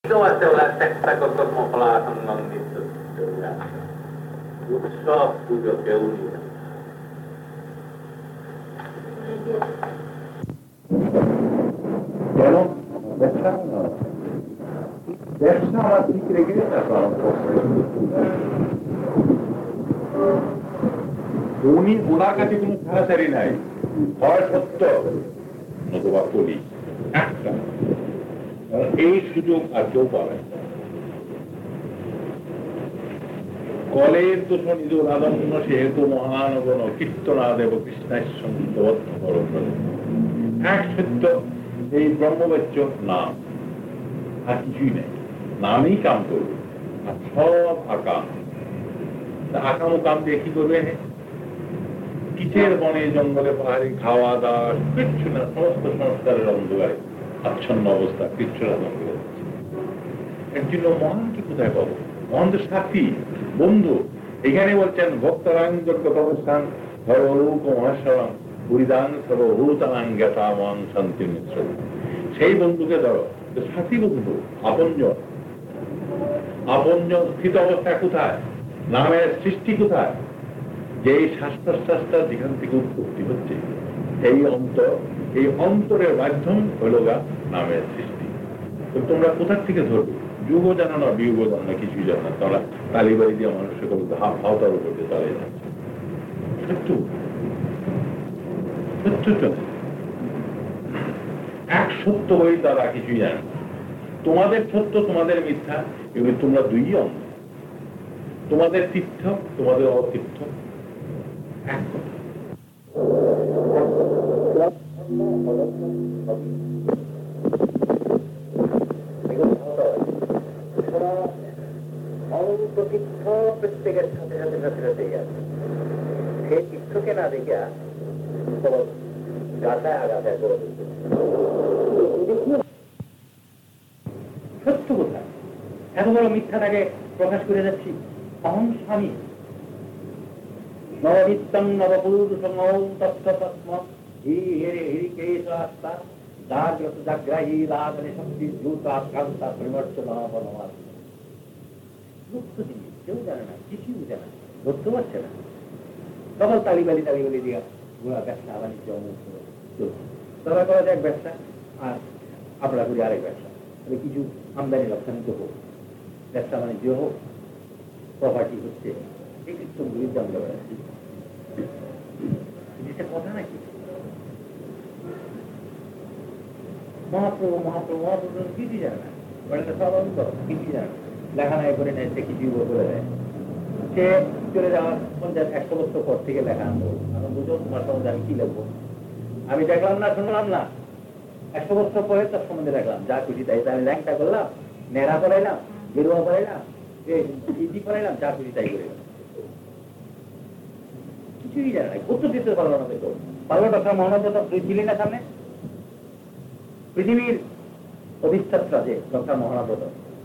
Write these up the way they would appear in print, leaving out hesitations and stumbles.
উৎসব পুজো কেউ কেন ব্যবসা ব্যবসা আমার ঠিক রেখে উনি ওনার কাছে কোনো ছাড়াছাড়ি নাই, হয় সত্য নতুবা করি একটা, এই সুযোগ আর কেউ পাবে। কলের দূষণ ইদুল আদন্য সেহেতু মহানগণ কীর্তনাদেব কৃষ্ণাবদ্ধ এক সত্য এই ব্রহ্মবাচ্য নাম, আর কিছুই নেই, নামই কাম করবে, আর সব আকাম। আকাম ও কাম দিয়ে কি করবে? কিচের বনে জঙ্গলে পাহাড়ে খাওয়া দাওয়া কিচ্ছু না, সমস্ত সংস্কারের অন্ধকারে আচ্ছন্ন অবস্থা, কিচ্ছু রান্না করে যাচ্ছে। এর জন্য মহানকে কোথায় পাবো? মহান তো সাথী, বন্ধু। এখানে বলছেন ভক্তরাঙ্গস্থান সর্বরূপ মহেশ্বরম পরিদান সর্বভূতাঙ্গতা মন শান্তি মিত্র। সেই বন্ধুকে ধরো, সাথী বন্ধু, আপনজন। আপনজন স্থিত অবস্থা কোথায়? নামের সৃষ্টি কোথায়? যে শ্বাস প্রশ্বাসটা যেখান থেকে উৎপত্তি হচ্ছে, এই অন্তর, এই অন্তরের মাধ্যম হল গা নামের সৃষ্টি। তো তোমরা কোথার থেকে ধরবে? যুগও জানো না, বিয়োগও জানো না, কিছুই জানো না। তোমরা তালিবাড়ি দিয়ে মানুষকে হাওতার উপর দিয়ে চালিয়ে যাচ্ছে। সত্য সত্য এক সত্য বই তারা কিছুই জানে না। তোমাদের সত্য, তোমাদের মিথ্যা, এগুলি তোমরা দুই অঙ্গ। তোমাদের তীর্থ, তোমাদের অতীর্থ এক কথা। তীর্থ প্রত্যেকের সাথে সাথে সাথে সাথে গেছে, সেই তীর্থকে না দেখিয়া গাছায় আগাছায় করে সত্য কোথায়? এত বড় মিথ্যাটাকে প্রকাশ করে যাচ্ছি। অহং স্বামী নবনিত্যং নবপুরুষং তত্ত্বতত্ম হিরিকেশাস্তা জাগ্রত জাগ্রাহী লাদনে শক্তি দ্রুত আকাঙ্ক্ষা পরিবর্তন। গুপ্ত জিনিস, কেউ জানে না, কিছুই বুঝে না, ধরতে পারছে না। তখন তালিবালি দিয়া ঘোরা ব্যবসা বাণিজ্য ধরা করা যায় ব্যবসা, আর আমরা করি আরেক ব্যবসা। কিছু আমদানি রপ্তানি তো হোক, ব্যবসা বাণিজ্য হোক, প্রপার্টি হচ্ছে, এই কৃষ্ণগুলির দাম দেওয়া যাচ্ছে। জিনিসটা কথা নাকি? মহাপ্রভু মহাপ্রভু মহাপ্রভু কিছুই জানে না, সব অন্তর কিছুই জানে না। লেখানায় করে নেয়, সে কিছু করে দেয়। সে চলে যাওয়ার 100 বছর পর থেকে লেখা আনবো, এখন বুঝো তোমার সম্বন্ধে আমি কি লিখবো। আমি দেখলাম না, শুনলাম না, 100 বছর পরে তার সম্বন্ধে দেখলাম, যা খুশি তাই। আমি ল্যাংটা করলাম, নেড়া করাইলাম, গেরুয়া করাইলাম, ইজি করাইলাম, যা খুশি তাই করে কিছুই জানে না। উত্তর দিতে পারলো না। তো পারলো ডক্টর মোহাম্মদ তুই ছিলি না সামনে? পৃথিবীর অধিষ্ঠাত্রা যে ডক্টর মোহাম্মদ,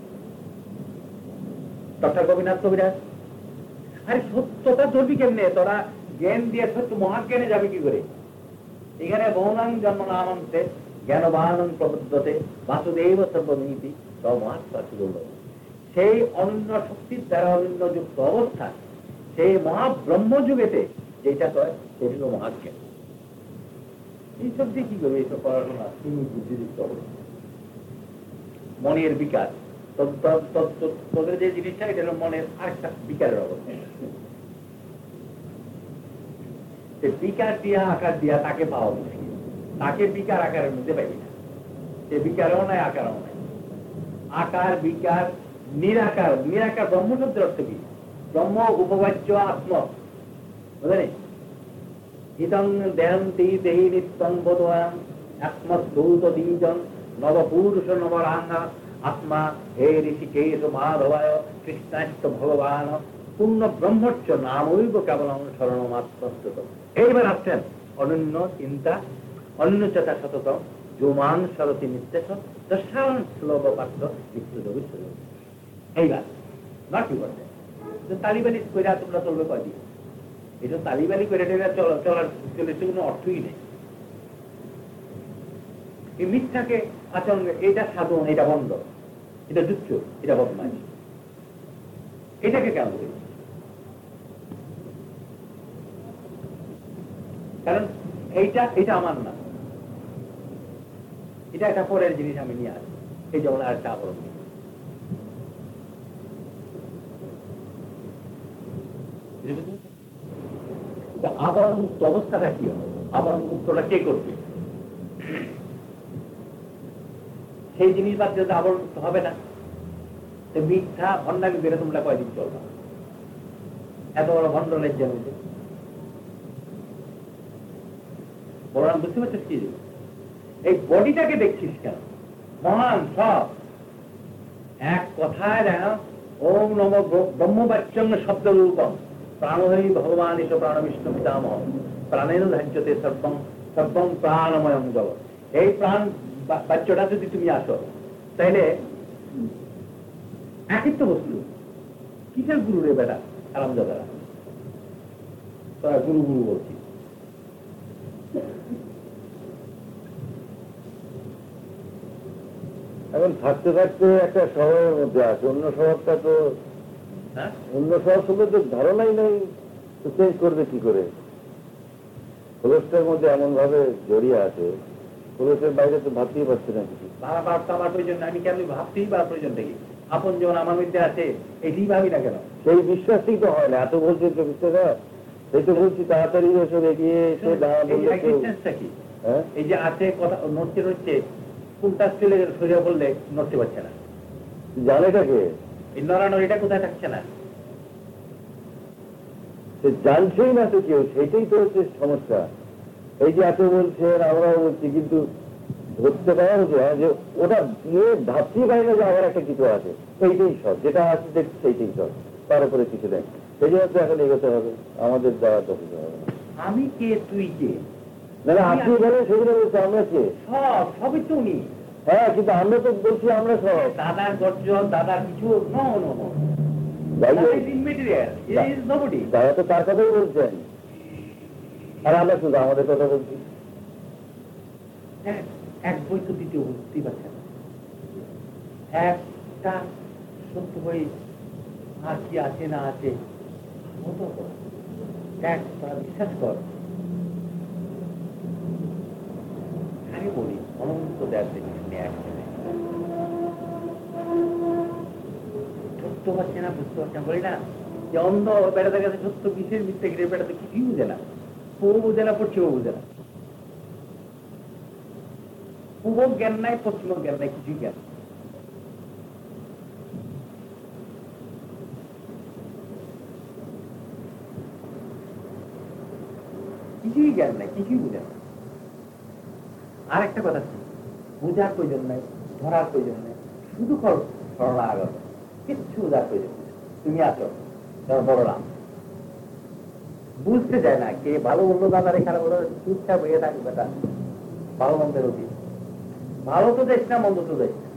ডক্টর গোপীনাথ কবিরাজ। আরে সত্যতা ধরবি কেমনে? তোরা জ্ঞান দিয়ে সত্য মহান জ্ঞানে যাবে কি করে? এখানে বহুনাং জন্ম নামন্তে জ্ঞানবানং প্রবুদ্ধতে বাসুদেব সর্বনীতি বলল। সেই অনন্য শক্তির দ্বারা অনন্য যুক্ত অবস্থা, সেই মহাব্রহ্মযুগেতে যেটা কয় সেটি হল মহাজ্ঞান। এইসব দিয়ে কি করবে? এইসব পড়াশোনা তিনি বুদ্ধিযুক্ত হবে। মনের বিকাশ, তোদের যে জিনিসটা, এটা হল মনের আরেকটা বিকারের অবস্থা। বিকার দিয়া আকার দিয়া তাকে পাওয়া মুশকিল। তাকে বিকার আকারের মধ্যে পাইবি না। সে বিকারও নাই, আকারও নাই। আকার বিকার নিরাকার। নিরাকার ব্রহ্ম শব্দের অর্থ কি? ব্রহ্ম উপবাচ্য আত্ম, বুঝলেন? হিতং দেহন্তি দেহি নিত্যং বোধয়াম আত্মস্তুত দ্বিজন নবপুরুষ নবরাঙ্গা আত্মা হে ঋষিকেশ মাধবায় কৃষ্ণাষ্ট ভগবান পূর্ণ ব্রহ্মচ্য নামৈব কেবল অনুসরণ মাত্র। এইবার আসছেন অনন্য চিন্তা, অন্য চেতা শততম যৌমান সরতি নির্দেশ দশান শ্লোক পাত্র নিত্য। এইবার না কি করছে? তালিবালি কইরা তোমরা চলবে কয়দিন? এটা তালিবালি করে চলার কোনো অর্থই নেই। এই মিথ্যাকে আচরণ, এটা সাধন, এটা বন্ধ। এটা তুচ্ছ, এটা বদমাইশ। এটাকে কেন বলি? কারণ এটা আমার না, এটা একটা পরের জিনিস, আমি নিয়ে আসি। এই যেমন আর একটা আবরণ, আবরণ মুক্ত অবস্থাটা কি হবে? আবরণ মুক্তটা কে করবে? সেই জিনিস বাদ দিয়ে আবরণ মুক্ত হবে না। মিথ্যা ভণ্ডামি বেড়ে তোমরা কয়দিন চলবে? এত বড় ভণ্ড লজ্জা মধ্যে বলরাম, বুঝতে পারছিস কি? এই বডিটাকে দেখছিস কেন? মহান সব এক কথায় যেন ওম নম ব্রহ্মবাচ্যং শব্দ রূপম প্রাণহরি ভগবান এস প্রাণ বিষ্ণু পিতামহ প্রাণের ধার্যতে সর্বং সর্বং প্রাণময় জল। এই প্রাণ বাচ্যটা যদি তুমি আসো, তাইলে একই তো বস্তু। কিসের গুরু রে বেটা আরামজাদারা? তোরা গুরু গুরু বলছি। এখন থাকতে থাকতে একটা শহরের মধ্যে আছে, অন্য শহরটা তো অন্য শহর সম্বন্ধে তো ধারণাই নেই, তো চেঞ্জ করবে কি করে? খোলসটার মধ্যে এমন ভাবে জড়িয়ে আছে, খোলসের বাইরে তো ভাবতেই পারছে না কিছু। আমার প্রয়োজন, আমি কেন ভাবতেই পার প্রয়োজন থেকে আপন যেমন আমার মধ্যে আছে, এটাই ভাবি না কেন? সেই বিশ্বাসই তো হয় না। এত বলছে তো বিশ্বাস, সেই তো বলছি তাড়াতাড়ি এসব এগিয়ে এসে কি এই যে আছে কথা নড়ছে নড়ছে, কোনটা চলে সরিয়ে বললে নড়তে পারছে না, জানেটাকে এই নড়ানড়িটা কোথায় থাকছে না, সে জানছেই না তো কেউ, সেইটাই তো হচ্ছে সমস্যা। এই যে এত বলছেন, আমরাও বলছি, কিন্তু ধরতে পারা হচ্ছে যে ওটা নিয়ে ভাবতেই পারি না যে আবার একটা কিছু আছে। সেইটাই সব, যেটা আছে দেখছি সেইটাই সব, তার উপরে কিছু নেই। সেই জন্য তো এখন এগোতে হবে, আমাদের দ্বারা তো কিছু হবে না। আমি কে তুই কে? না আপনি বলেন সেগুলো বলছি, আমরা কে? সবই তো উনি। হ্যাঁ, কিন্তু আমরা তো বলছি আমরা সব। দাদার গর্জন, দাদার কিছু দাদা তো তার কথাই বলছেন, আর আমরা শুধু আমাদের কথা বলছি। এক বই তো দ্বিতীয় বুঝতেই পারছেন না। একটা সত্য বই আর কি আছে না আছে বিশ্বাস কর। আমি বলি অনন্ত দেশ সত্য পাচ্ছে না, বুঝতে পারছে না। বলি না যে অন্ধ বেড়াতে গেছে সত্য বিশেষ মিথ্যে গিয়ে বেড়াতে কিছুই বুঝে না, পূর্ব বুঝে না, পশ্চিমও বুঝে না। পূর্ব জ্ঞান নাই, পশ্চিম জ্ঞান নাই, কিছুই জ্ঞান। কিছুই জ্ঞান নাই, কিছুই বুঝে না। আর একটা কথা ছিল, বোঝার প্রয়োজন নাই, ধরার প্রয়োজন নাই, শুধু শরণাগত, কিচ্ছু বোঝার প্রয়োজন নেই। তুমি আছো বড়রাম, বুঝতে চায় না কে ভালো মন্দ, দাদার এখানে বলো চুপচাপ হয়ে থাকবে বেটা, ভালো মন্দের অতীত। ভালো তো দেশ না, মন্দ তো দেশ না,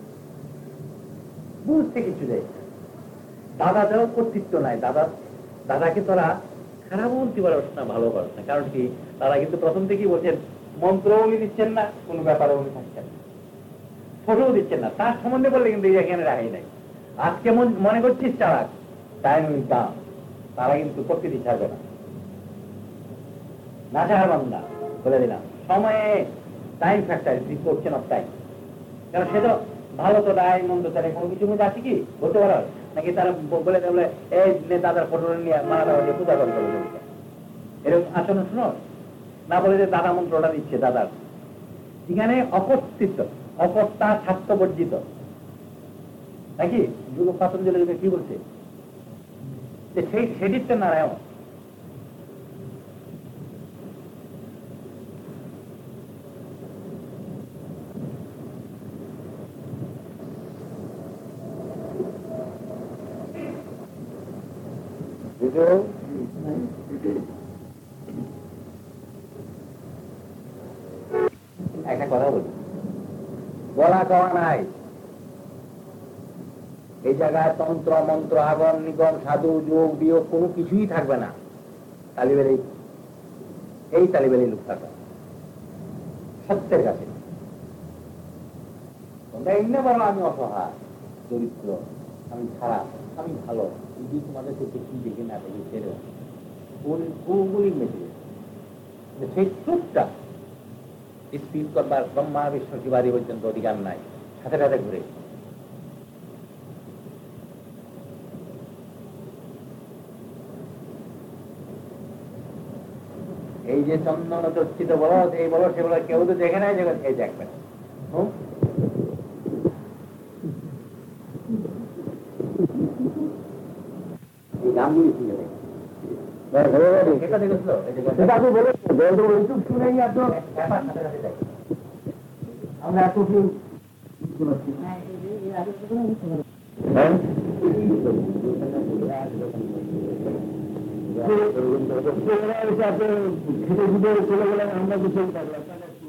বুঝতে কিছু দেয় না। দাদা যাও কর্তৃত্ব নাই, দাদাকে তোরা খারাপ বলতে পারছ না, ভালো পারছ না। কারণ কি, তারা কিন্তু প্রথম থেকেই বলছেন মন্ত্র উনি দিচ্ছেন না, কোনো ব্যাপারে উনি থাকছেন না, ফটোও দিচ্ছেন না। তার সম্বন্ধে বললে কিন্তু এখানে রাখাই নাই। আজকে মনে করছিস চালাক, টাইম উইল কাম, তারা কিন্তু প্রকৃতি ছাড়বে না। না ছাড় বান্দা, বলে দিলাম, সময়ে time factor, question of time. কারণ সে তো ভালো তো নাই, মন্দ তারা কোনো কিছু মধ্যে আছে কি বলতে পারো নাকি? তারা বলে বলে এই দাদার ফটো নিয়ে মারা দেওয়া দিয়ে পূজা করে চলে যাবে, এরকম আচরণ শুনো না। বলে যে দাদা মন্ত্রটা দিচ্ছে দাদার, এখানে অকর্তৃত্ব, অকর্তা স্বার্থবর্জিত নাকি? যুগ পাতঞ্জলি কি বলছে যে সেই সেদিকটা নারায়ণ। একটা কথা বলি, বলা কওয়া নাই। এই জায়গায় তন্ত্র মন্ত্র আগম নিগম সাধু যোগ বিয়োগ কোনো কিছুই থাকবে না। তালিবেলি এই তালিবেলি লোক থাকবে সত্যের কাছে। তোমরা এমনি বলো আমি অসহায়, দরিদ্র, আমি খারাপ, আমি ভালো, যদি তোমাদের দেখি দেখে না দেখি ছেড়ে ওগুলি মেটে সেই ট্রুথটা স্পিড করবার ব্রহ্মা বিষ্ণু শিবাদী পর্যন্ত অধিকার নাই, সাথে সাথে ঘুরে। এই যে চন্দন চর্চিত বলদ, এই বলদ সে বলদ কেউ তো দেখে নাই, জগৎ এই দেখবে না। এই গানগুলি শুনে দেখে আমরা এত চলে গেলাম আমরা কিছু থাকলাম।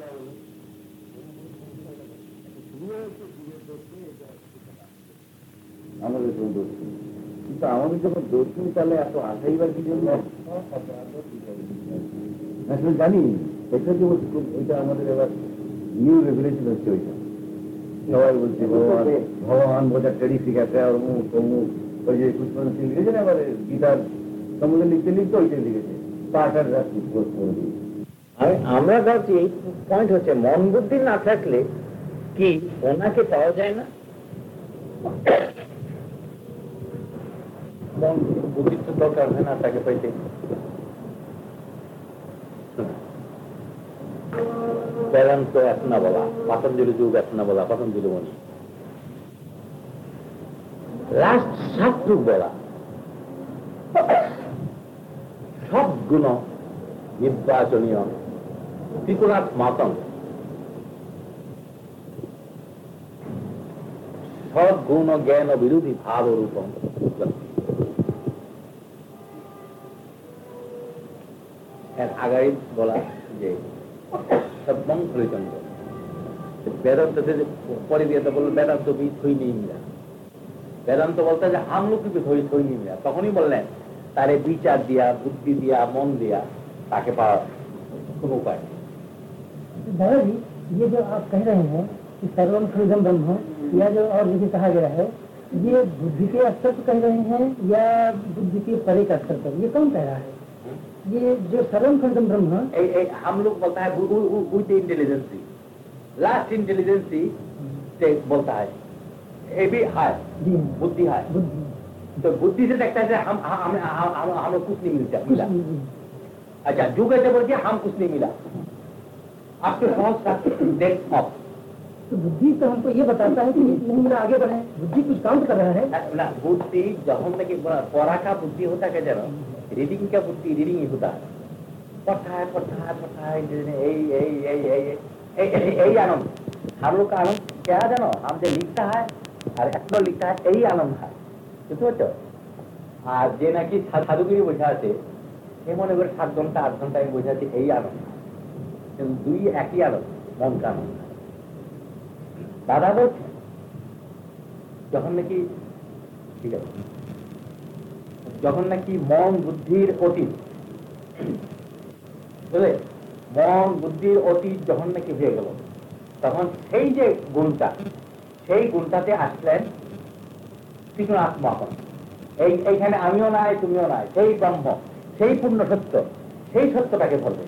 আমাদের কোনো দোষ নেই, কিন্তু আমাদের যখন দোষ নেই তাহলে এত আশাইবার কি জন্য? আসলে জানি এটা যে ওইটা আমাদের এবার নিউ রেগুলেশন হচ্ছে। ওইটা সবাই বলছে ভগবান বোঝা টেডি শিখাতে আর অমুক অমুক, ওই যে পুষ্পন সিং লিখেছে না, এবার গীতার সম্বন্ধে লিখতে লিখতে ওইটাই লিখেছে পাটার রাত্রি করে দিয়েছে। আমরা ভাবছি এই পয়েন্ট হচ্ছে মন বুদ্ধি না থাকলে কি ওনাকে পাওয়া যায় না? মন বুদ্ধির তো দরকার হয় না তাকে পাইতে। বেদান্ত এক না বলা, পতঞ্জলি যুগ এক না বলা, পতঞ্জলি মনি লাস্ট 7 যুগ বলা, সব গুণ নির্বাচনীয় ত্রিকুণাত্মাত্ম, সব গুণ জ্ঞান বিরোধী ভাব রূপম। আগাই বলা যে সর্বং ফলিতন্ত্র বেদান্ত পরে দিয়ে তো বলল বেদান্ত भी थोई नहीं मिला। বেদান্ত বলতে যে हम लोग भी थोई नहीं मिला। তখনই বললেন তারে বিচার দিয়া, বুদ্ধি দিয়া, মন দিয়া ताके पास कोई उपाय नहीं। दादा जी, ये जो आप कह रहे हैं कि सर्वम खलुदम ब्रह्म, या जो और जैसे कहा गया है, ये बुद्धि के स्तर पर कह रहे हैं या बुद्धि के परे का स्तर पर, ये कौन कह रहा है? ये जो सर्वम खलुदम ब्रह्म, हम लोग बोलता है विद इंटेलिजेंसी, लास्ट इंटेलिजेंसी से बोलता है ये भी है, बुद्धि है। बुद्धि तो बुद्धि से देखता है हम लोग कुछ नहीं मिला। अच्छा, जो कहते बोल दिया हम कुछ नहीं मिला आपके डेथ ऑफ। तो बुद्धि तो हमको ये बताता है कि नहीं मिला, आगे बढ़े। बुद्धि कुछ काउंट कर रहा है ना। बुद्धि जब तक पढ़ा का बुद्धि होता है, क्या जानो, रीडिंग का बुद्धि रीडिंग ही होता है। पढ़ता है यही आनंद हम लोग का आनंद क्या जानो, हम जो लिखता है और एक लिखता है यही आनंद है। বুঝতে পারছো? আর যে নাকি সাধুগিরি বোঝা আছে সে মনে করে 7 ঘন্টা 8 ঘন্টা আমি বোঝাচ্ছি এই আনন্দ, কিন্তু দুই একই আনন্দ, মন কা আনন্দ। দাদা বলছে যখন নাকি ঠিক আছে, যখন নাকি মন বুদ্ধির অতীত, বুঝলে, মন বুদ্ধির অতীত যখন নাকি হয়ে গেল, তখন সেই যে গুণটা, সেই গুণটাতে আসলেন ত্রিগুণাত্মক। এইখানে আমিও নাই তুমিও নাই, সেই ব্রহ্ম, সেই পূর্ণ সত্য, সেই সত্যটাকে বলবে।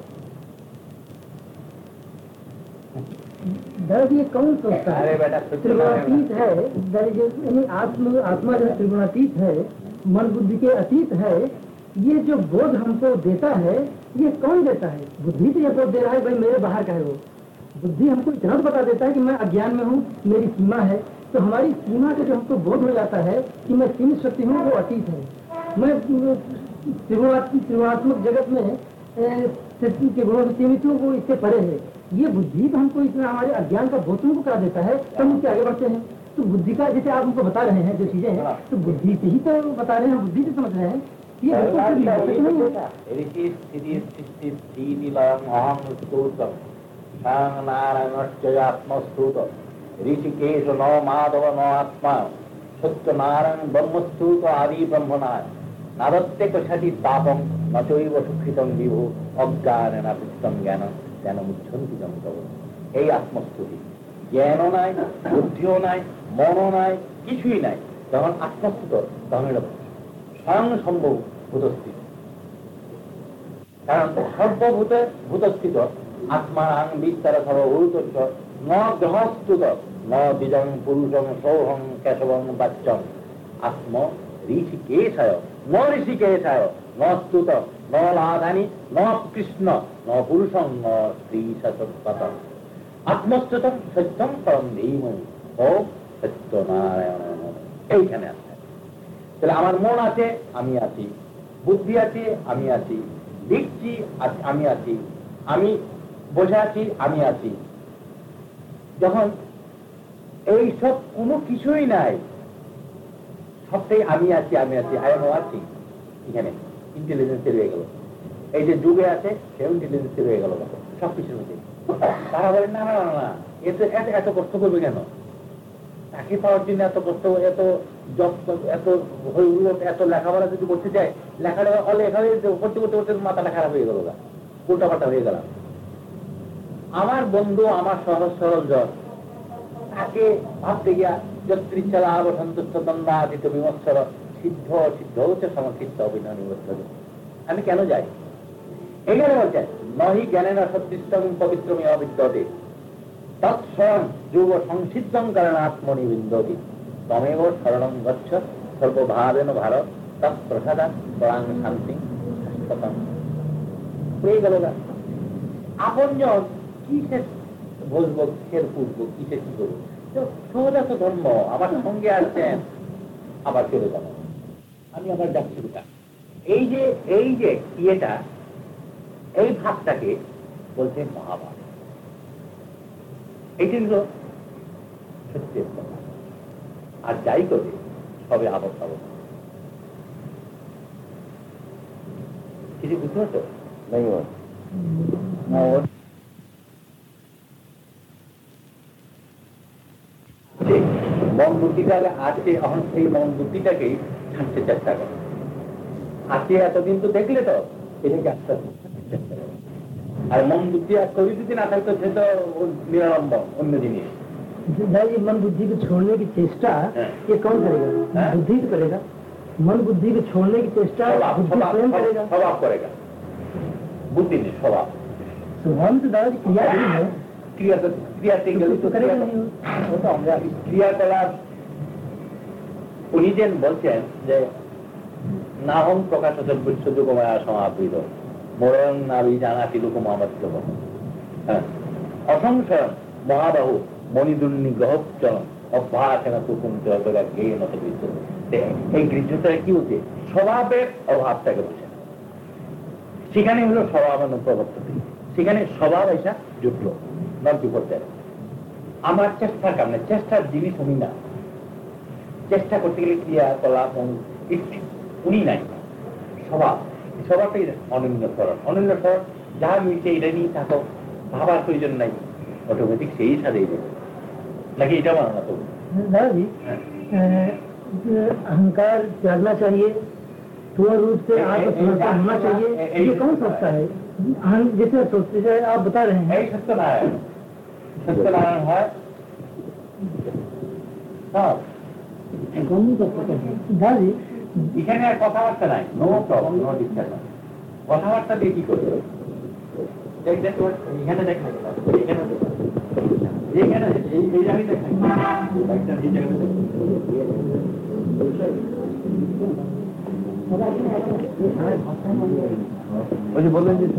दादा जी, ये कौन सोचता है? अरे बेटा, त्रिगुणातीत है, आत्मा जो त्रिगुणातीत है, मन बुद्धि के अतीत है, ये जो बोध हमको देता है, ये कौन देता है? बुद्धि तो ये बोध दे रहा है भाई मेरे बाहर का है वो। बुद्धि हमको इतना तो बता देता है कि मैं अज्ञान में हूँ, मेरी सीमा है, तो हमारी सीमा का जो हमको बोध हो जाता है कि मैं सीमित शक्ति हूँ, वो अतीत है। मैं त्रिगुणात्मक जगत में के गुणों से सीमित हूँ, वो इससे परे है। ये बुद्धि तो हमको इतना हमारे अज्ञान का बोध को करा देता है, तो हम उससे आगे बढ़ते हैं। तो बुद्धि का जैसे आप हमको बता रहे हैं जो चीजें हैं, तो बुद्धि से ही तो बता रहे हैं, बुद्धि से समझ रहे हैं। ये ऋषिकेश नो माधव नो आत्मा सत्य नारायण ब्रह्मस्तुत आदि ब्रह्मनाय नादत्ते कछति तापम नचैव सुखितं विभो अज्ञानेन वृत्तं ज्ञानं জ্ঞানমুচ্ছন্তি জন্তব। এই আত্মস্তুতি, জ্ঞানও নাই, বুদ্ধিও নাই, মনও নাই, কিছুই নাই, যখন আত্মস্থিত তখন এটা স্বয়ং সম্ভব ভূতস্থিত। কারণ সর্বভূতে ভূতস্থিত আত্মারাং বিস্তার সর্বভূত ন গ্রহস্তুত ন দ্বিজং পুরুষং সৌহং কেশবং বাচ্চং আত্ম ঋষিকেশায় ন ঋষিকেশায় ন স্তুত ন লাধানি ন কৃষ্ণ ন পুরুষং ন স্ত্রী সতৎপত আত্মস্তুতম সত্যম পরম ধীমহি ও সত্যনারায়ণ। এইখানে আছে। তাহলে আমার মন আছে, আমি আছি, বুদ্ধি আছে, আমি আছি, দেখছি আমি আছি, আমি বসে আছি, আমি আছি। যখন এইসব কোনো কিছুই নাই, সবটাই আমি আছি, আমি আছি, আই এম ওয়াচিং, এখানে ইন্টেলিজেন্স রয়ে গেল। এই যে যুগে আছে সেও ইন্টেলিজেন্স রয়ে গেল সবকিছুর মধ্যে। তারা বলেন না না না, এত এত কষ্ট করবে কেন? চাকরি পাওয়ার জন্য এত কষ্ট, এত জব, এত এত লেখাপড়া যদি করতে চায়, লেখাটা অলেখা করতে করতে করতে মাথাটা খারাপ হয়ে গেল, উল্টাপাল্টা হয়ে গেলাম। আমার বন্ধু, আমার সহজ সরল জন, তাকে ভাবতে গিয়া যত্রিচ্ছালা সন্তুষ্ট দ্বন্দ্বাদিত বিমৎসর সিদ্ধ সিদ্ধ হচ্ছে সমর্থিত অভিনয় নিবদ্ধ। আমি কেন যাই? এখানে বলছেন নহি জ্ঞানের সদৃষ্টম পবিত্রমে অবিদ্যতে তৎস্বয়ং যুব সংসিদ্ধম কারণ আত্মনিবিন্দতি তমেব শরণং গচ্ছ সর্বভাবেন ভারত তৎপ্রসাদা পরাং শান্তি শাশ্বতম। হয়ে গেল না আপনজন কিসে বসবো, কিসের পুষবো, কিসে কি করবো? সহজ তো ধর্ম, আমার সঙ্গে আসছেন, আবার চলে যাবো, আমি আবার যাচ্ছি। এই যে ইয়েটা, এই ভাবটাকে বলছে মহাভারত। এইটি হল সত্যের কথা। আর যাই করে সবে আবদ্ধ আবদ্ধ কিছু বুঝতে পারছো? মন বুদ্ধিটা আছে, এখন সেই মন বুদ্ধিটাকেই ছাড়তে চেষ্টা করে। আছে এতদিন তো দেখলে তো এটাকে আস্তে আস্তে চেষ্টা করে। আর মন বুদ্ধি আর কবি যদি না থাকতো সে তো নিরালম্বন অন্য জিনিস। ये मन बुद्धि को छोड़ने की चेष्टा ये कौन करेगा? बुद्धि तो करेगा। मन बुद्धि को छोड़ने की चेष्टा स्वयं करेगा। स्वभाव करेगा, बुद्धि नहीं, स्वभाव। स्वभाव में तो दादाजी क्रिया ही है। क्रिया तो करेगा नहीं, वो तो আমরা ক্রিয়াকলাপ। উনি যেন বলছেন যে নাহং প্রকাশত বিশ্বযুগমায়া সমাবৃত মরণ নাবি জানাতি লোকমামাত্র। হ্যাঁ, অসংশয় মহাবাহু মণিদুর্নি গ্রহচরণ অভ্যাসেন তুকুম জগা গেয়ে মত গৃহ্য। এই গৃহ্যটা কি হচ্ছে? স্বভাবের অভাবটাকে বোঝে। সেখানে হলো স্বভাবান প্রবর্তন, সেখানে স্বভাব এসা জুটল নদী পর্যায়ে। আমার চেষ্টার কারণে, চেষ্টার জিনিস উনি না। চেষ্টা করতে গেলে ক্রিয়াকলাপ উনি নাই, স্বভাব। স্বভাবটাই অনন্য স্মরণ, অনন্য স্মরণ যা মিলছে এটা নিয়ে থাকো, ভাবার প্রয়োজন নাই, অটোমেটিক সেই সাথেই দেবে। নাকি এটা মানো না? তো दादाजी अहंकार त्यागना चाहिए, पूर्ण रूप से आत्मसमर्पण होना चाहिए, ये कौन सोचता है? जैसे सोचते हैं आप बता रहे हैं सत्यनारायण, सत्यनारायण है। दादाजी এখানে আর কথাবার্তা নাই, নো প্রবলেম, নো ডিসকাশন। কথাবার্তা দিয়ে কি করবে? এখানে দেখ, এখানে এই জায়গায় দেখ, বললেন যে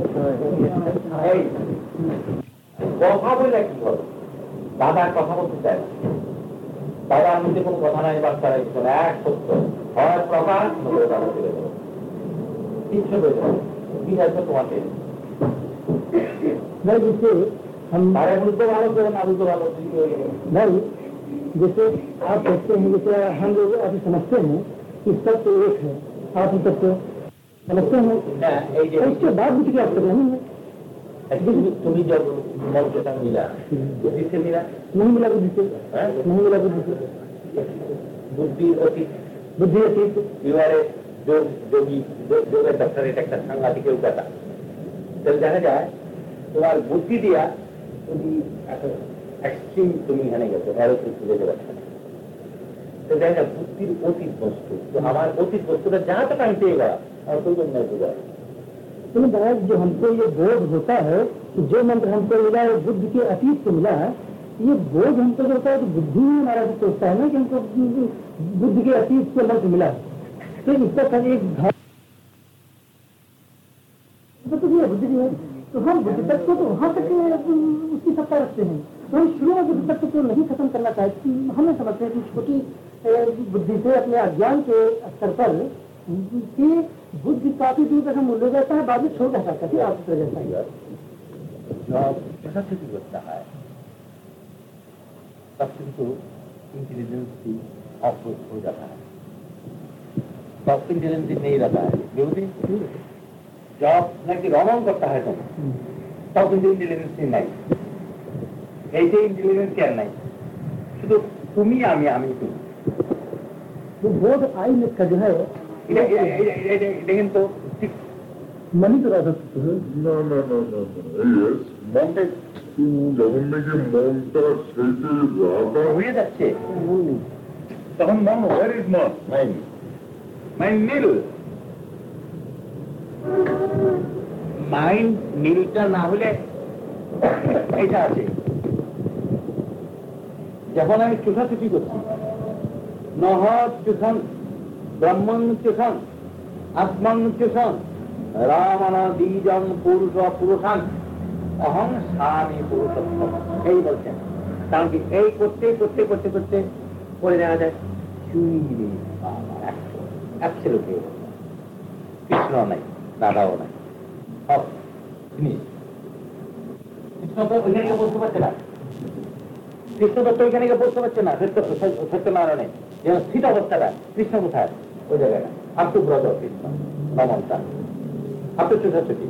কথা বলে কি করবে? দাদা কথা বলতে চায় না, দাদার মধ্যে কোনো কথা নাই, বাচ্চা এক সত্য হয় প্রকাশ তোমাকে जैसे हम তারা বুঝতে ভালো করে না বুঝতে ভালো। भाई जैसे आप कहते हैं, जैसे हम लोग अभी समझते हैं कि सत्य एक है, आप सत्य समझते हैं, হ্যাঁ, এই যে उसके बाद भी क्या कर रहे हैं? তুমি जब मौजूदा मिला बुद्धि से मिला, नहीं मिला बुद्धि से, नहीं मिला बुद्धि से, बुद्धि अतीत, बुद्धि अतीत বিবারে যোগী যোগের ডাক্তার এটা একটা সাংঘাতিক উপাতা। তাহলে দেখা যায় তোমার বুদ্ধি দিয়া তুমি এক্সট্রিম তুমি এখানে গেছো, অ্যারোতে যেতে পারছো না। তো দেখ না বুদ্ধির অতীত বস্তু, তো আমার অতীত বস্তুটা जहाँ तक আমি পেয়ে गया और कोई को नहीं बुझा। तुम बताया जो हमको ये बोध होता है कि जो मंत्र हमको मिला है बुद्धि के अतीत से मिला है, ये बोध हमको जो होता है तो बुद्धि ही हमारा जो सोचता है ना कि हमको बुद्धि के अतीत से मंत्र मिला है, तो इसका कभी एक तो ये बुद्धि है, तो हम बुद्धि तत्व तो वहाँ तक उसकी सत्ता रखते हैं, तो हम शुरू में बुद्धि तत्व को नहीं खत्म करना चाहते। हमें समझते हैं कि छोटी बुद्धि से अपने अज्ञान के स्तर पर कि बुद्धि काफी दूर तक हम ले जाता है, बाद में छोड़ जाता है, कभी आप जाता है जब ऐसा स्थिति होता है तब किंतु इंटेलिजेंस की ऑफ हो जाता है, तब इंटेलिजेंस नहीं रहता है। बेबुद्धि जब नाकि रमण करता है तुम तब কিন্তু इंटेलिजेंस नहीं, এই যে इंटेलिजेंस क्या नहीं, শুধু তুমি আমি আমি তুমি। वो बोध आई का जो है এটা কিন্তু मनी तो रहा না না না না মনটা যখন নাকি মনটা সেটে রাখা হয়ে যাচ্ছে তখন মন ওয়ার ইজ মন মাইন্ড মাইন্ড নীল মাইন্ড নীলটা না হলে এটা আছে। যখন আমি চুষাচুটি করছি নহ চুষণ ব্রহ্মণ চুষণ আত্মন চুষণ রামণ দ্বিজন পুরুষ পুরুষান অহং স্বামী পুরুষোত্তম, এই বলছেন। কারণ কি এই করতে করতে করতে করতে পরে দেখা যায় চুরি অ্যাবসলিউটলি কৃষ্ণ নাই, দাদাও নাই, সব জিনিস। কৃষ্ণ তো ওইখানে বলতে পারছে না, কৃষ্ণ দত্ত ওইখানে বলতে পারছে না সত্যনারায়ণে যেন স্থিত অবস্থাটা কৃষ্ণ কোথায় ওই জায়গাটা আপটু ব্রত কৃষ্ণ নমনটা আপটু চুষাচুটি।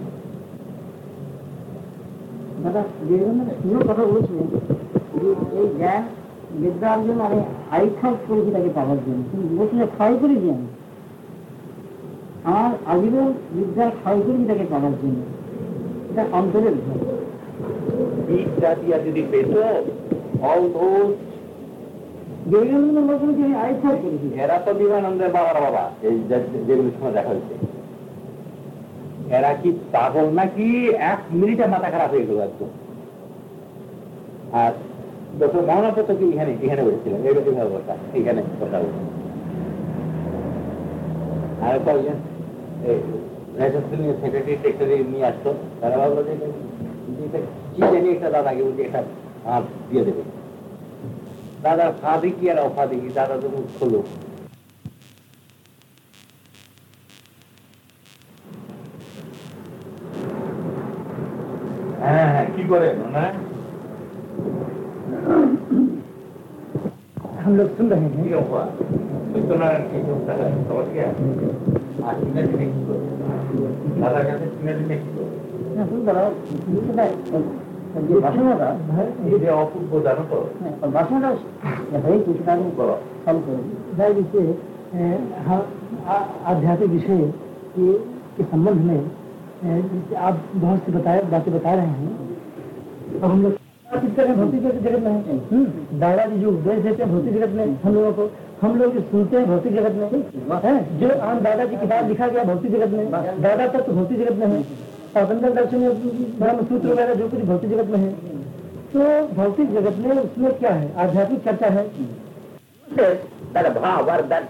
দাদা যে কথা বলছিলেন যে এই জ্ঞান বিদ্যা অর্জন আমি আইখাস করেছি তাকে পাওয়ার জন্য, কিন্তু বলছিলে ক্ষয় করেছি আমি আমার আজীবন বিদ্যা ক্ষয় করেছি তাকে পাওয়ার জন্য, এটা অন্তরের ভাব। বিদ্যা দিয়া যদি পেত all those বিবেকানন্দ বলছেন যে আমি আইখাস করেছি, এরা তো বিবেকানন্দের বাবার বাবা, এই যেগুলোর সময় দেখা হয়েছে এরা কি পাগল নাকি 1 মিনিটে মাথা খারাপ হয়ে গেল একদম। আর ডক্টর মহানন্দ তো কি এখানে এখানে বলেছিলেন এইভাবে কথা এখানে কথা বলছেন। আর কয়েকজন সেক্রেটারি টেক্রেটারি নিয়ে আসতো, তারা ভাবলো যে কি জানি একটা দাদাকে বলছি একটা হাত দিয়ে দেবে, দাদার ফাঁদে কি আর অফাদে কি, দাদা তো মুখ খোলো। হ্যাঁ হ্যাঁ কি করেন না हम लोग सुन रहे हैं। কি অফার সত্যনারায়ণ কি অবস্থা হয় খবর কি আর চিনা চিনে কি করবে, দাদার কাছে চিনা চিনে কি করবে, ये भाषणটা এই যে অপূর্ব জানো তো भाषणটা है कुछ काम করো हम करो भाई जैसे हम आध्यात्मिक विषय के संबंध में जैसे आप बहुत सी बातें बता रहे हैं, अब हम लोग भौतिक जगत में है, दादाजी जो उपदेश देते हैं भौतिक जगत में हम लोगों को, हम लोग सुनते हैं भौतिक जगत में है, जो आम दादाजी की बात लिखा गया भौतिक जगत में, दादा तक तो भौतिक जगत में है, पाबंदर दर्शन में ब्रह्म सूत्र वगैरह जो कुछ भौतिक जगत में है, तो भौतिक जगत में उसमें क्या है आध्यात्मिक चर्चा है। भाव और that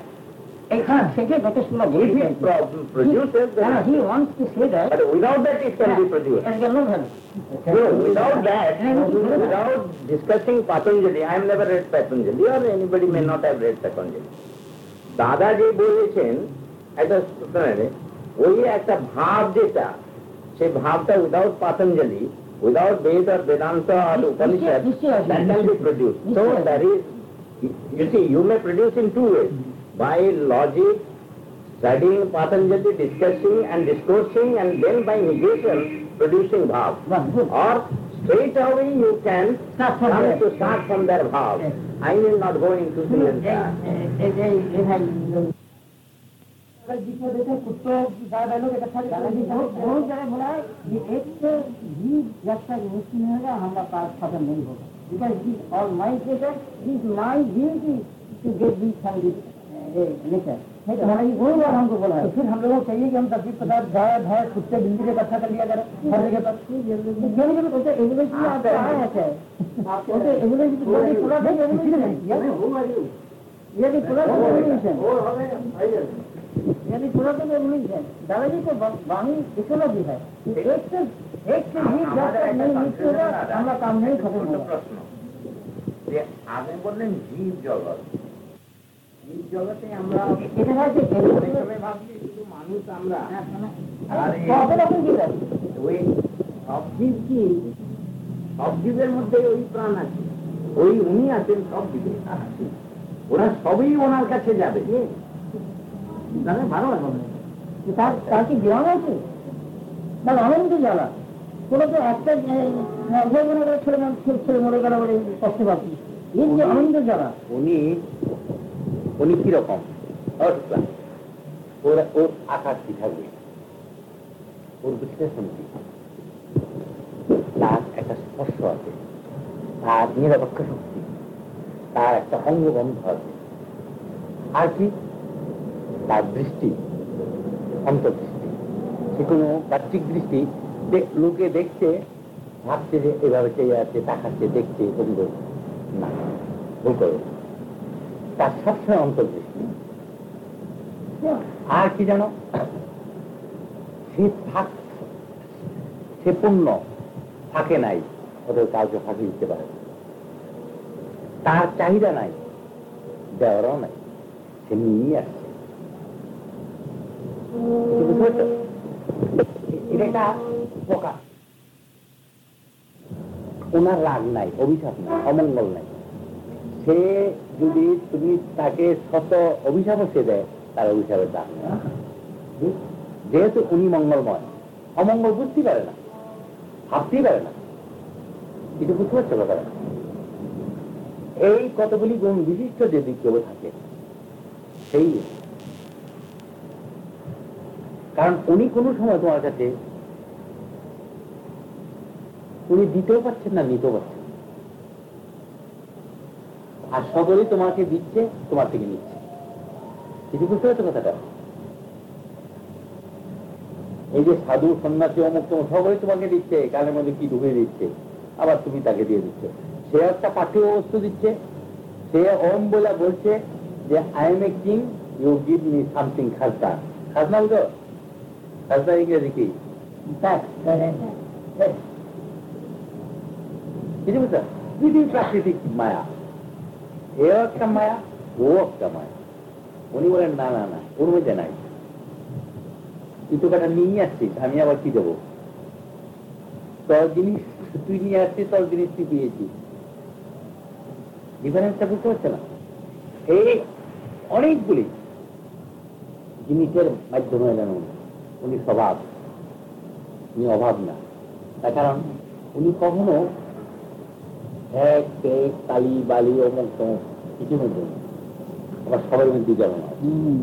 produces he wants to say that but without that it can be produced. Without that, without discussing Patanjali, I have never read Patanjali or anybody may not have read Patanjali. দাদা যে বলেছেন একটা ওই একটা ভাব যেটা সেই ভাবটা without Patanjali, without Veda or Vedanta or Upanishad, that can be produced. So that is, you see, you may produce in two ways. By logic, studying Patanjali, discussing and discoursing, and then by negation, producing bhav. Or straight away you can start from their bhav. I will not go into the कुत्तों बहुत जगह बोला है कि एक से भी जब तक मुक्ति नहीं होगा हमारा पास खत्म नहीं होगा, because this all mind this mind to get the nature नहीं तो हमारा ये वही बात हमको बोला है। तो फिर हम लोगों को चाहिए कि हम तकलीफ पदार्थ गाय भैंस कुत्ते बिल्ली को इकट्ठा कर लिया करें हर जगह पर। एवोल्यूशन आपका आया है एवोल्यूशन पूरा यानी पूरा तो एवोल्यूशन दादाजी को वाणी इकोलॉजी है। एक से जीव जब तक नहीं मृत्यु होगा हमारा काम नहीं खत्म होगा। প্রশ্ন যে আপনি বললেন জীব জগৎ, জীব জগতে আমরা এটা হয় যে প্রথমে ভাবছি শুধু মানুষ আমরা, আর ওই সব জীব কি সব জীবের মধ্যে ওই প্রাণ আছে, ওই উনি আছেন সব জীবে, ওরা সবই ওনার কাছে যাবে। জানে ভালো লাগে তার কি জ্ঞান আছে না অনন্ত জ্বালা কোনো তো একটা ছেলে মরে গেল বলে কষ্ট পাচ্ছি এই যে আনন্দ জ্বালা। উনি কিরকম ওর আকার কি থাকবে, ওর বিশ্লেষণ কি, তার একটা স্পর্শ আছে, তার নিরপেক্ষ শক্তি, তার একটা অঙ্গবন্ধ আছে, আর কি তার দৃষ্টি অন্তর্দৃষ্টি। সে কোনো বাহ্যিক দৃষ্টি লোকে দেখছে ভাবছে যে এভাবে চেয়ে আছে, তাকাচ্ছে, দেখছে, অভিযোগ না, ভুল করে। তার সবসময় অন্তর্দৃষ্টি। আর কি জানো, সে পূর্ণ ফাঁকে নাই, ওদের কাউকে ফাঁকি দিতে পারে। তার চাহিদা নাই, দেওয়ারও নাই, সে নিয়েই আসছে। এটা একটা প্রকাশ। ওনার রাগ নাই, অভিশাপ নাই, অমঙ্গল নাই। সে যদি তুমি তাকে শত অভিশাপও সে দেয়, তার অভিশাপের দাম নেই। যেহেতু উনি মঙ্গলময়, অমঙ্গল বুঝতেই পারে না, ভাবতেই পারে না, এটা বুঝতে পারছে কথা। এই কতগুলি গুণ বিশিষ্ট যদি কেউ থাকে সেই, কারণ উনি কোনো সময় তোমার কাছে উনি দিতেও পারছেন না, নিতেও পারছেন, আর সকলেই তোমাকে দিচ্ছে, তোমার থেকে নিচ্ছে। কিছু বুঝতে পারছো কথাটা? এই যে সাধু সন্ন্যাসী অমুক তোমার সকলেই তোমাকে দিচ্ছে, কানের মধ্যে কি ঢুকিয়ে দিচ্ছে, আবার তুমি তাকে দিয়ে দিচ্ছে। সে একটা পাঠ্য বস্তু দিচ্ছে, সে ওম বলে বলছে যে I am a king, you give me something খাজনা। খাজনা বুঝো? খাজনা ইংরেজি কি? প্রাকৃতিক মায়া, এও একটা মায়া, ও একটা মায়া। উনি বলেন না না না, ওর মধ্যে নাই, তুই তো কাটা নিয়ে আসছিস, আমি আবার কি দেবো? তোর জিনিস তুই নিয়ে আসছিস, তোর জিনিস তুই পেয়েছিস। ডিফারেন্সটা বুঝতে পারছে না? এই অনেকগুলি জিনিসের মাধ্যমে এলেন উনি স্বভাব, উনি অভাব না। তার কারণ উনি কখনো এক কালি বালি অমুক তমুক কিছু মধ্যে আবার সবাই মধ্যে যাবে না।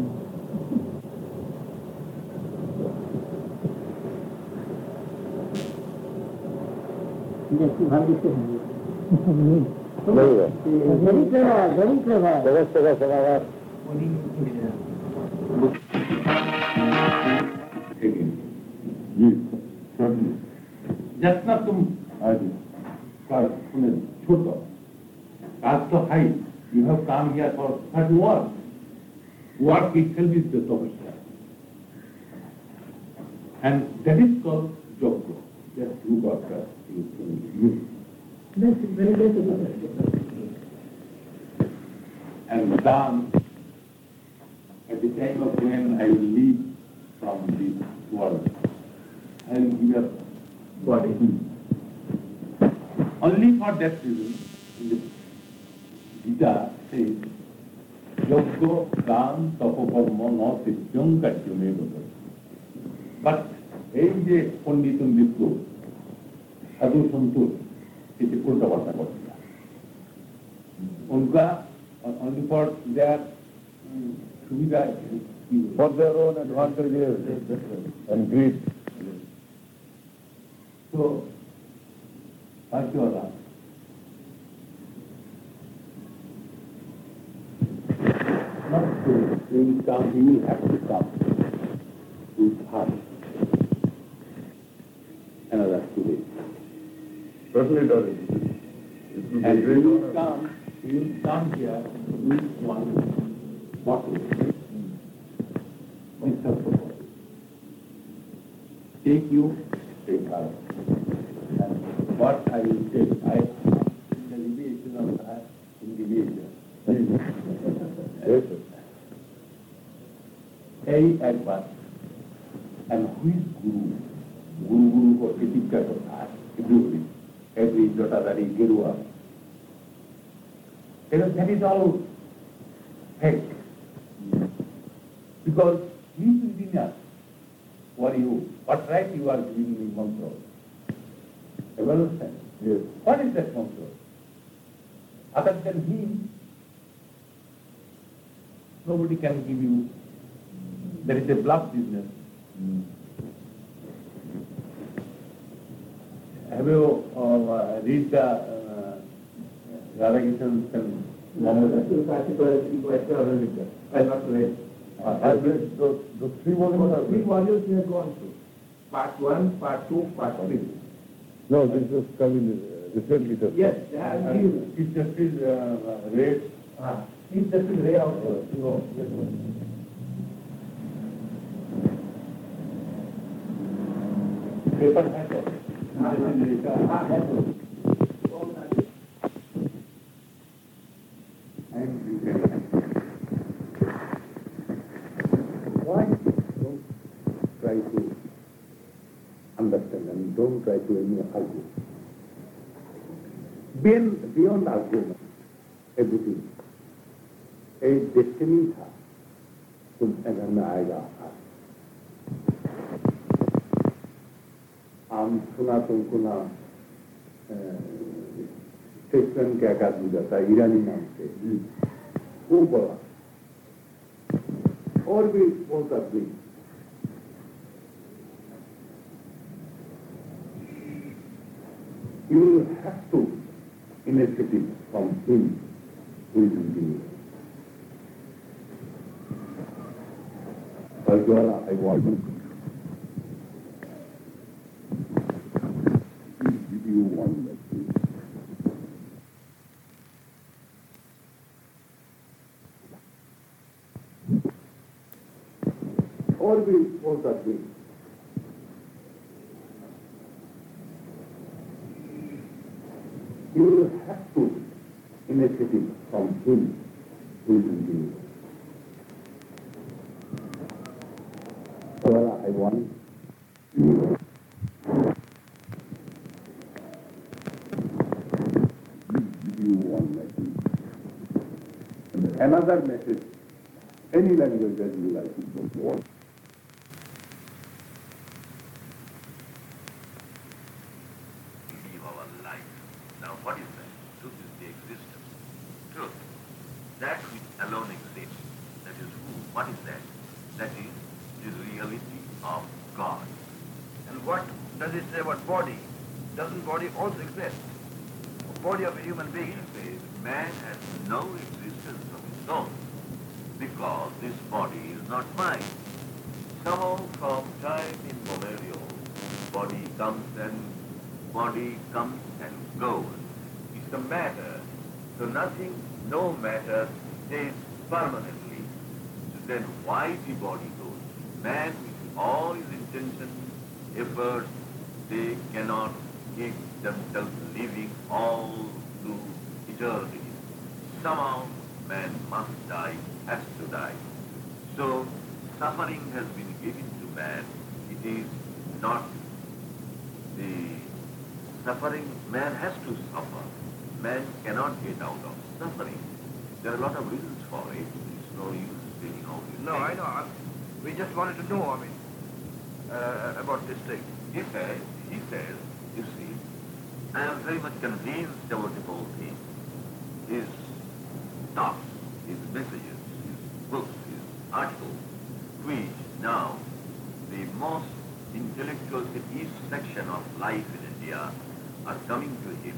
जितना तुम छोड़ो, काज तो हाई, you have come here for hard work. Work itself is the tapasya, and that is called yoga. Just look after you. That's very basic. And then, at the time of when I will leave from this world, I will give up body. Only for that reason, in the Gita says, Yogyo Gan Tapokarma no Sityam Katyame Bhagavad. But, এই যে পণ্ডিত বিপ্লু সাধু সন্তোষ এটি উল্টা পাল্টা করছে না। উনকা only for their সুবিধা, for their own advantages and greed. So, আর কি হলো? will come, he will have to come with her another 2 days. Certainly does. It will be And great honor. he will come here with one bottle. This is the bottle. Take you, take her. And what I will take, I in the deviation of that, in deviation. Yes, sir. এই একবার and who is Guru? Guru করতে জিজ্ঞাসা করতাম every জটাধারী গেরুয়া. That is all fake. Because he is within us. What you? What right you are giving me control? You understand? Yes. What is that control? Other than him, nobody can give you. There is a bluff business. Have you read the Radhakrishnan and Mohammed? I not read. I've read the 3 volumes. I've Three read. volumes we have gone through. Part 1, Part 2, Part 3. No, this is coming recently, sir. Yes, It just is read. he's just in way out. No, yes, sir. Paper has it. And you can. Why don't try to understand and don't try to argue? Beyond argument, everything. A destiny था, तुम अगर में आएगा हम सुना तुमको ना statement क्या का दूजा था ईरानी नाम से वो बड़ा और भी बहुत आदमी you will have to initiate it from him who is within you. Arjuna, I want to give you one message. और भी बहुत आदमी you will have to initiate it from him who is within you. Well, I want you one message. And another message, any language that you like to go for. Live our life. Now what is that? Truth is the existence. Truth. That which alone exists. That is who? What is that? That is the reality of God. And what does it say about body? Doesn't body also exist? The body of a human being says man has no existence of his own because this body is not mine. Somehow from time immemorial, body comes and goes. It's a matter. So nothing, no matter stays permanently. So then why the body goes? Man, with all his intentions, efforts, they cannot keep themselves living all through eternity. Somehow man must die, has to die. So suffering has been given to man. It is not the suffering, man has to suffer. Man cannot get out of suffering. There are a lot of reasons for it. It's no use speaking out. No, I know. We just wanted to know, about this thing. He says, you see, I am very much convinced about the whole thing. His thoughts, his messages, his books, his articles, which now the most intellectual East section of life in India are coming to him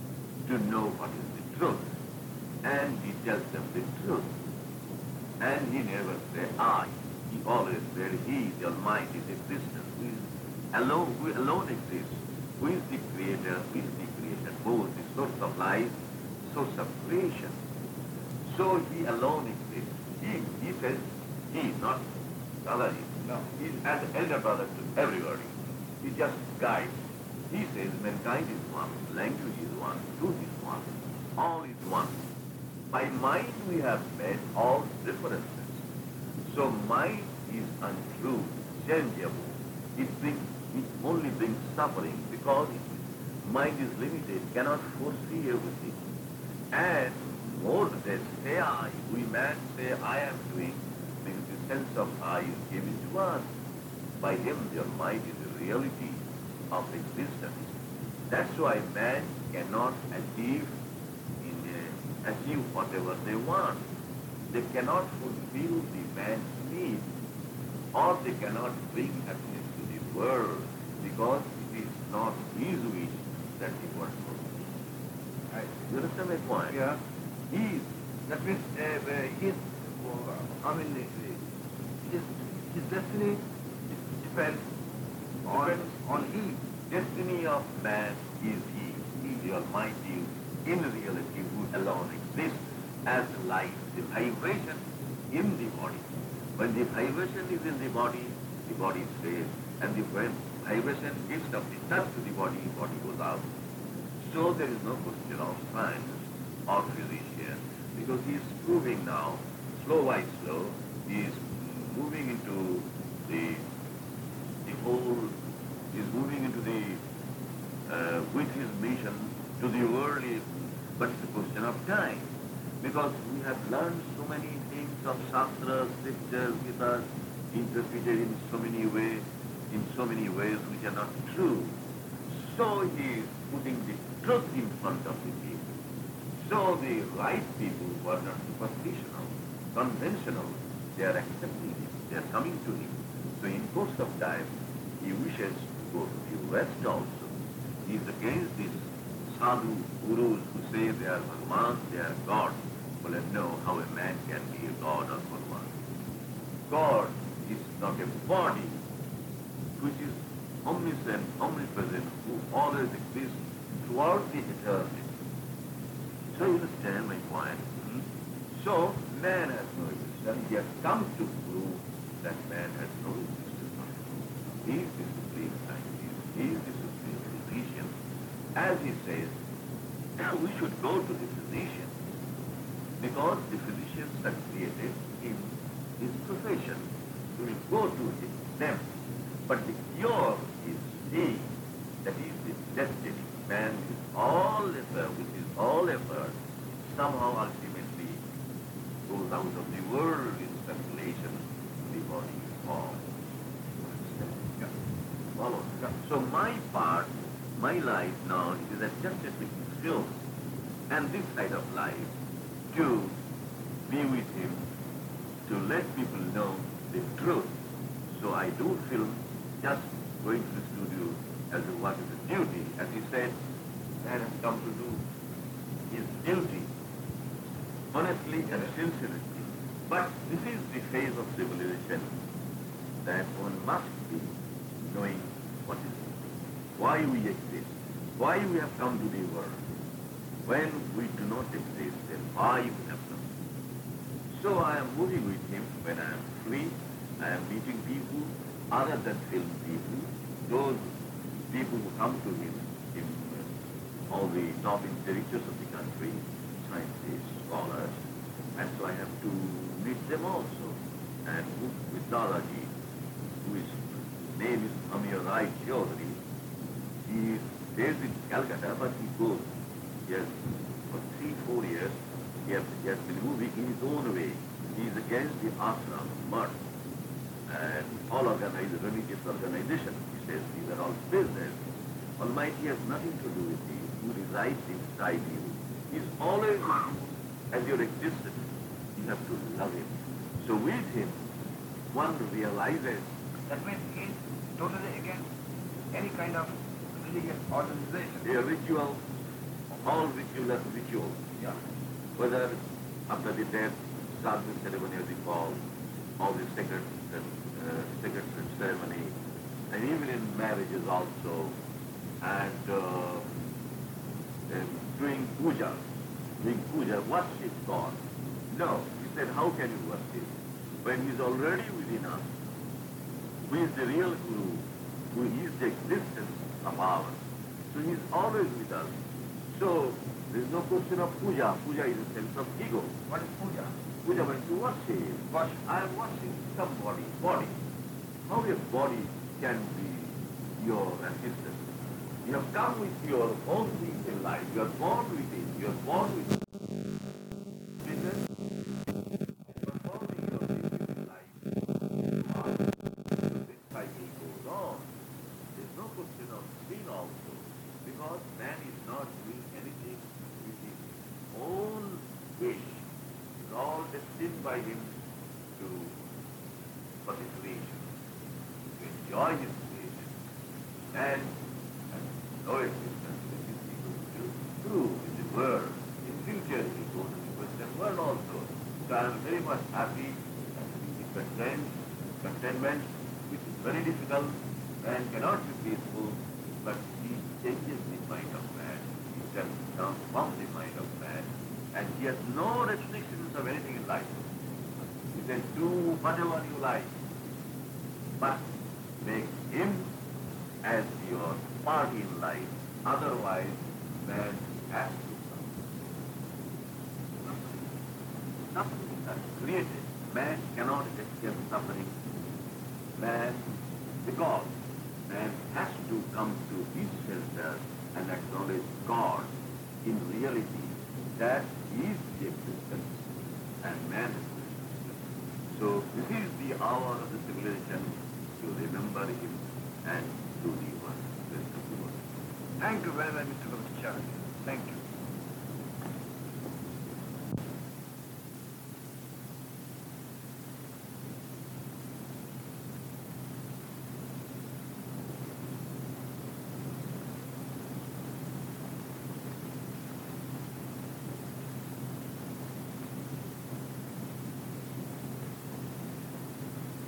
to know what is the truth. And he tells them the truth. And he never said I. He always said he, the Almighty, the existence, who alone exists, who is the creator, who is the creator, both the source of life, source of creation. So he alone exists. He says he, not other he. No, he's as elder brother to everybody. He just guides. He says mankind is one, language is one, truth is one, all is one. By mind we have made all differences. So mind is untrue, changeable. It only brings suffering because mind is limited, cannot foresee everything. And more than say I, we man say I am doing, because the sense of I is given to us. By him the Almighty is the reality of existence. That's why man cannot achieve whatever they want. They cannot fulfill the man's need, or they cannot bring happiness to the world, because it is not his wish that the world fulfills. Right. You understand my point? Yeah. That means his destiny depends on he. Destiny of man is he, the Almighty, in reality, who alone exists as life, the vibration in the body. When the vibration is in the body stays, and when vibration gives up the touch to the body goes out. So there is no question of science or physician, because he is proving now, slow by slow, he is moving into the whole, he is moving into with his mission to the worldly, but it's a question of time. Because we have learned so many things of Shastra, scriptures, Gita, interpreted in so many ways which are not true. So he is putting the truth in front of the people. So the right people who are not superstitional, conventional, they are accepting him, they are coming to him. So in course of time, he wishes to go to the West also. He is against these sadhu gurus who say they are Bhagavan, they are God. Well, I know how a man can be a God or Bhagavan. God is not a body which is omniscient, omnipresent, who always exists throughout the eternity. So you understand my point? So man has no existence. He has come to prove that man has no existence. He is the supreme scientist. He is the supreme physician. As he says, we should go to the physician, because the physicians have created in his profession. So we go to them. But the cure is he, that is the destiny. Man is all effort, which is all effort, somehow ultimately goes out of the world in circulation, the body is formed. Yeah. Follow. Yeah. So my part, my life now, it is just a big film. And this side of life, to be with him, to let people know the truth. So I do film just going to the studio as what is a duty. As he said, man has come to do his duty, honestly and sincerely. But this is the phase of civilization, that one must be knowing what is it, why we exist, why we have come to the world. When we do not exist, then why we have come. So I am moving with him when I am free. I am meeting people other than film people, those people who come to him in all the top intellectuals of the country, scientists, scholars, and so I have to meet them also. And with Dadaji, whose name is Amir Rai Chaudhary, he stays in Calcutta, but he goes. He has, for 3-4 years, he has been moving in his own way. He is against the ashram, mud, and all religious organizations. He says these are all business. Almighty has nothing to do with you. Who resides inside you. He is always with you as your existence. You have to love him. So with him, one realizes. That means he is totally against any kind of religious organization. A ritual, all rituals. Yeah. Whether after the death, start the ceremony as we call, all the sacred ceremony, and even in marriages also, and doing puja, worship God. No, he said, how can you worship? When he is already within us, who is the real Guru, who is the existence of ours. So he is always with us. So there is no question of puja. Puja is a sense of ego. What is puja? Puja means to worship. Worship. I am worshiping somebody, body. How a body can be your assistant? You have come with your own things in life. You are born with it. You are born with it. Business. You are born with your business in life. So this cycle goes on. There is no question of sin also. Because man is not doing anything with his own wish. It is all destined by him for the creation, to enjoy his creation. And no existence which is equal to true in the world. In future he goes to the Western world also. So I am very much happy and with the contentment, which is very difficult. Man cannot be peaceful, but he changes the mind of man. He transforms the mind of man. And he has no restrictions of anything in life. You can do whatever you like, but make him as your part in life. Otherwise, man has to suffer. Suffering is created. Man cannot escape suffering. Because man has to come to his shelter and acknowledge God in reality. That is the existence, and man is the existence. So this is the hour of the civilization to remember him and do the work, rest of the world. Thank you very much, Mr. Gopacharya. Thank you.